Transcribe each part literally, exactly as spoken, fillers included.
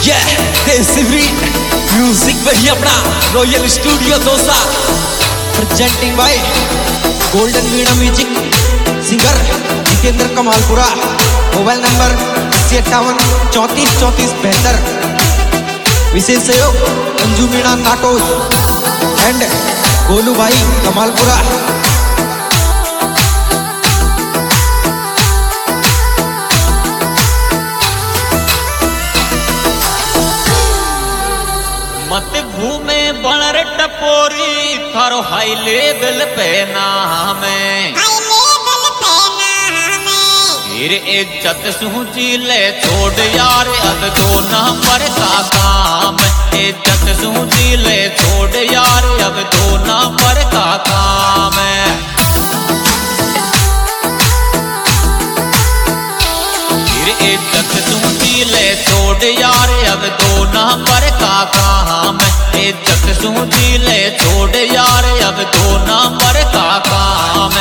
Music में ही अपना royal studio Dausa presenting by golden Veena music singer Jitendra Kamalpura. Mobile number अस्सी अट्ठावन चौंतीस चौंतीस बहत्तर। विशेष सहयोग अंजू मीणा नाटोज एंड गोलू भाई कमालपुरा। मत घूमे बनर टपोरी थारो हाई लेवल पे नाम फिर इज्जत सूची ले छोड़ यार अब दो नंबर का काम। इज्जत सूची ले छोड़ यार अब दो नंबर का काम। फिर इज्जत सूची ले छोड़ यार अब दो नंबर का काम। इज्जत सूची ले छोड़ यार अब दो नंबर का काम।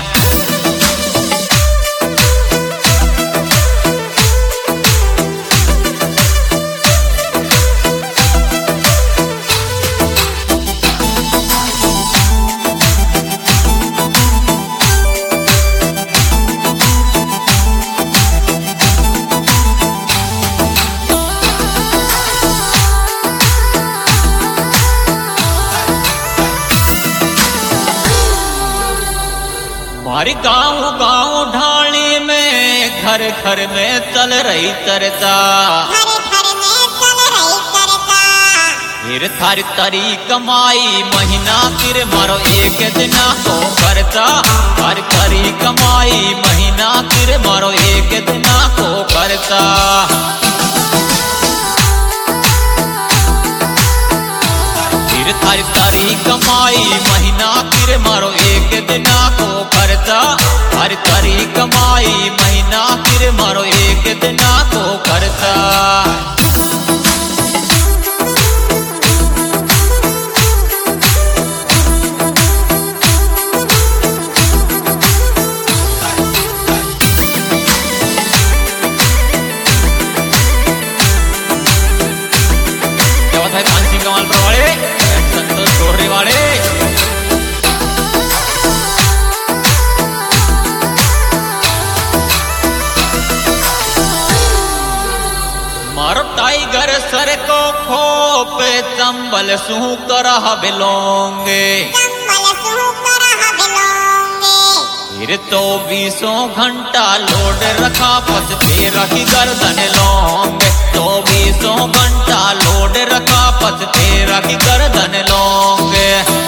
हमारी गांव गांव ढाणी में घर घर में चल रही चर्चा। फिर थारी तारी कमाई महीना फिर मारो एक दिना को खर्चा। थारी तारी कमाई महीना फिर मारो एक दिना को खर्चा। फिर थारी तारी कमाई महीना फिर मारो एक दिना को खर्चा। थारी तारी कमाई महीना फिर मारो एक दिना को खर्चा। क्या बात है कांची कमालपुरा वाले संतोष सोहरे वाले। मारो टाइगर सर को खोप चंबल सू कर बिलोंगे। फिर चौबीसों घंटा लोड रखा पस पे रखी गर्दन लोंगे। चौबीसों घंटा लोड रखा पस पे रखी गर्दन लोंगे।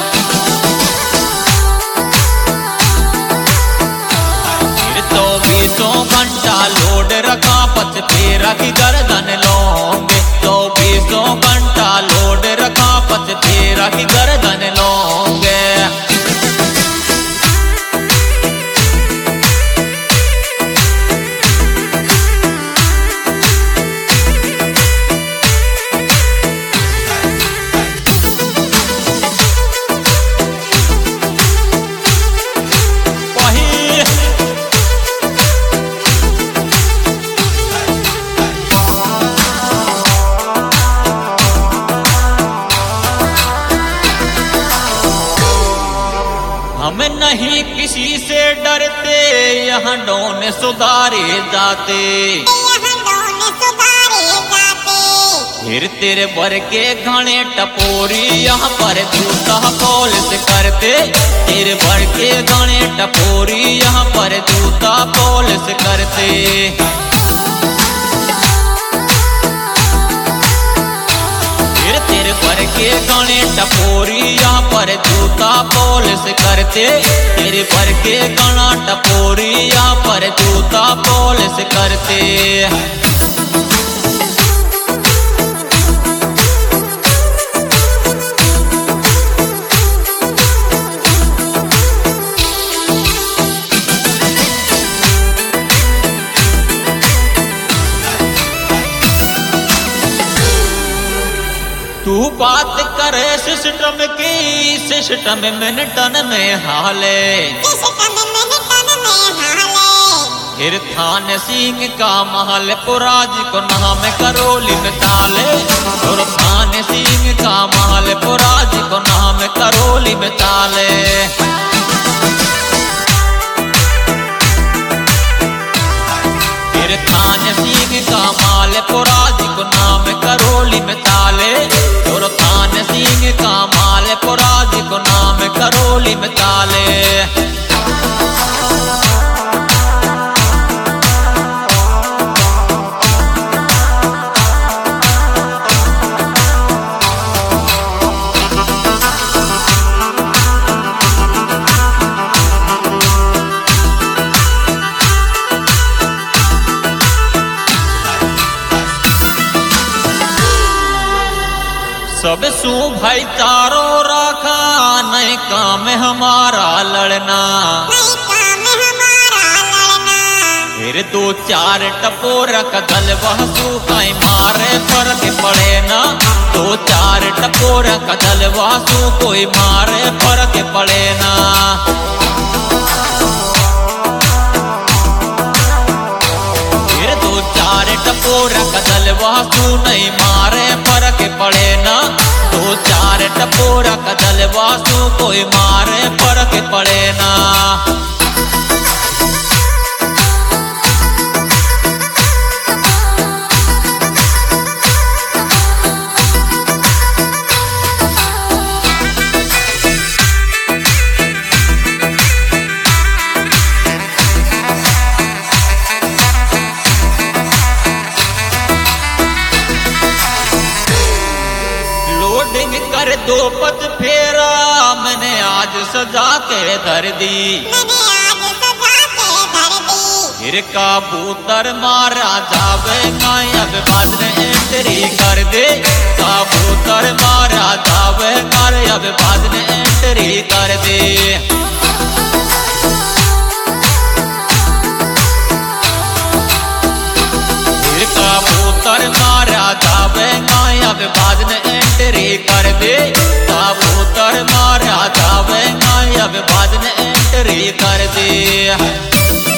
फिर चौबीसों घंटा लोड रखा पस पे रखी गर्दन लोंगे। चौबीसों घंटा लोड रखा पस पे रखी गर्दन लोंगे। हम नहीं किसी से डरते यहाँ डोन सुधारे जाते। फिर तेरे भर के घने टपोरी यहाँ पर जूता पॉलिश करते। तेरे भर के घने टपोरी यहाँ पर जूता पॉलिश करते। फिर तेरे भर के गाने टपोरी यहाँ पर जूता पॉलिश करते। तेरे भर के गाना टपोरी यहाँ पर जूता पॉलिश करते। तू बात करे सिस्टम की सिस्टम मिनटन में हाले। फिर थान सिंह का महल पुराज को नाम करोली में ताले। और थान सिंह का महल पुराज को नाम करोली में ताले। फिर थान सिंह का महल पुराज को नाम करोली में ताले। और थान सिंह का महल पुराज को नाम करोली में ताले। सब सू भाईचारो रखा नहीं काम हमारा लड़ना। फिर दो चार टपोरक दल वहसू कहीं मारे फर्क पड़े ना। दो चार टपोरक दल वहसू कोई मारे फर्क पड़े ना। फिर दो चार टपोरक दल वहसू नहीं मारे फर्क पड़े ना। दो चार टपोरक दल वहसू कोई मारे फर्क पड़े ना। कर दो पद फेरा मैंने आज सजा के धर दी। फिर कबूतर मारा जावे अब बाद में एंट्री कर दे। कबूतर मारा जावे अब बाद में एंट्री कर दे। फिर कबूतर मारा जावे अब बाद में एंट्री कर दे। कबूतर मारा जावे अब बाद में एंट्री कर दे।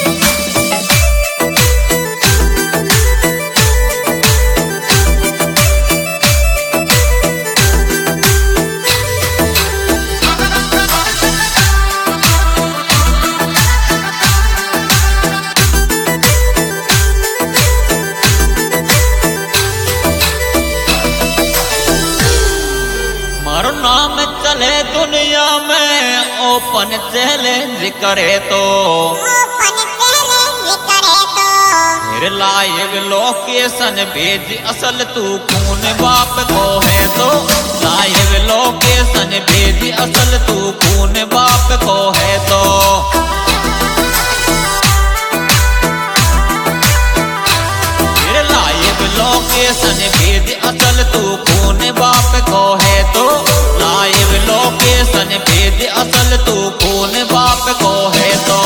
चले दुनिया में ओपन चैलेंज करे तो। फिर लाइव लोकेशन भेज असल तू खून बाप को है तो। लाइव लोकेशन भेज असल तू खून बाप को है तो। फिर लाइव लोकेशन भेज असल तू खून बाप को है तो। लाइव लोकेशन भेज असल तू खून बाप को है तो।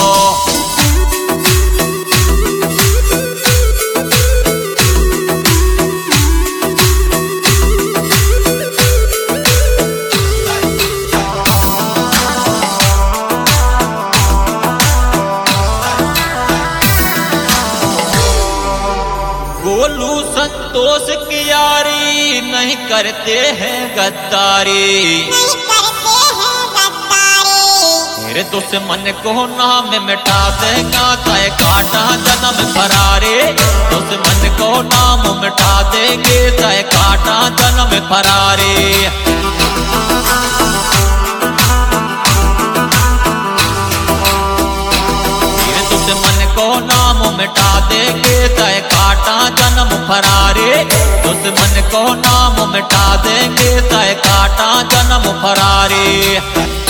गोलू संतोष की यारी नहीं करते हैं गद्दारी। मेरे दुश्मन को नाम मिटा देगा चाहे काटा जन्म फरारे। दुश्मन को नाम मिटा देंगे चाहे काटा जन्म फरारे। मेरे दुश्मन को नाम मिटा देंगे चाहे काटा जन्म फरारे। दुश्मन को नाम मिटा देंगे चाहे काटा जन्म फरारे।